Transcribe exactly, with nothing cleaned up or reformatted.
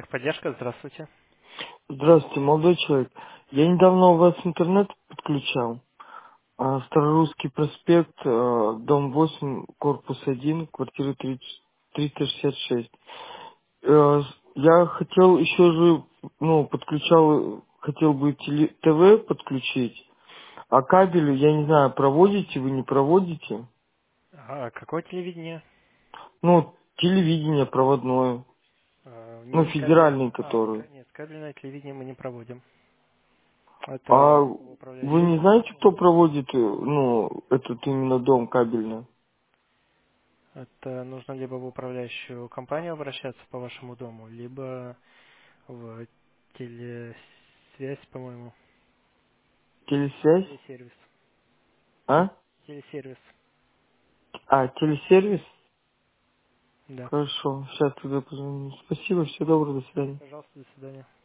Техподдержка, здравствуйте. Здравствуйте, молодой человек. Я недавно у вас интернет подключал. А, Старорусский проспект, э, дом восемь, корпус один, квартира тридцать, триста шестьдесят шесть. Э, с- Я хотел еще же, ну, подключал, хотел бы теле- ТВ подключить, а кабели, я не знаю, проводите вы, не проводите? А какое телевидение? Ну, телевидение проводное, А, ну, Не кабель. федеральный А, который. ка- нет, кабельное телевидение мы не проводим. Это А либо в вы не управляющую. знаете, кто проводит, э, ну, этот именно дом кабельный? Это нужно либо в управляющую компанию обращаться по вашему дому, либо в телесвязь, по-моему. Телесвязь? Телесервис. А? Телесервис. А, телесервис? Да. Хорошо, сейчас туда позвоню. Спасибо, всего доброго, до свидания. Пожалуйста, до свидания.